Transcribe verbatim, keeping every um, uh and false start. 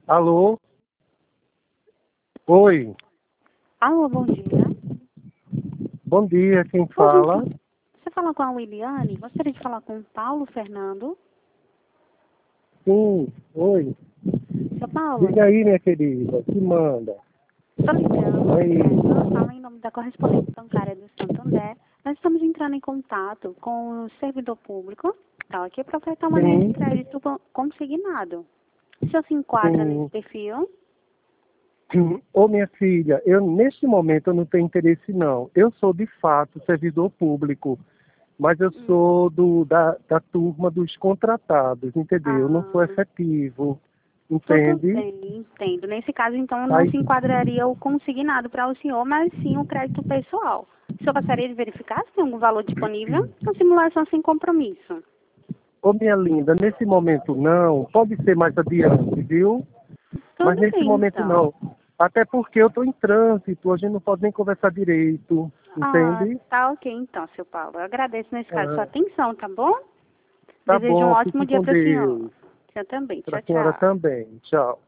Alô? Oi, Alô, bom dia. bom dia, quem Oi, fala? gente, você fala com a Williane? Gostaria de falar com o Paulo Fernando. Sim, oi. Seu Paulo, Diga aí, minha querida, que manda? estou ligando, Aí, é, eu falo em nome da correspondente bancária do Santander. Nós estamos entrando em contato com o servidor público, tá, aqui para ofertar uma linha de sim, crédito con- consignado. O senhor se enquadra nesse sim, perfil? sim. Ô, minha filha, eu neste momento eu não tenho interesse não. Eu sou de fato servidor público, mas eu Hum. sou do, da, da turma dos contratados, entendeu? Eu não sou Ah, efetivo, tudo entende? bem, entendo. Nesse caso, então, não Aí, se enquadraria o consignado para o senhor, mas sim o crédito pessoal. O senhor gostaria de verificar se tem algum valor disponível? Uma simulação sem compromisso. ô minha linda, nesse momento não, pode ser mais adiante, viu? Mas Tudo nesse bem, momento então. não. Até porque eu estou em trânsito, a gente não pode nem conversar direito, Ah, entende? tá ok, então, seu Paulo. Eu agradeço, nesse caso, sua Ah, atenção, tá bom? tá Desejo um bom, ótimo fique dia com para o senhor. Deus. Você também. Para Tchau, a senhora tchau. também. Tchau.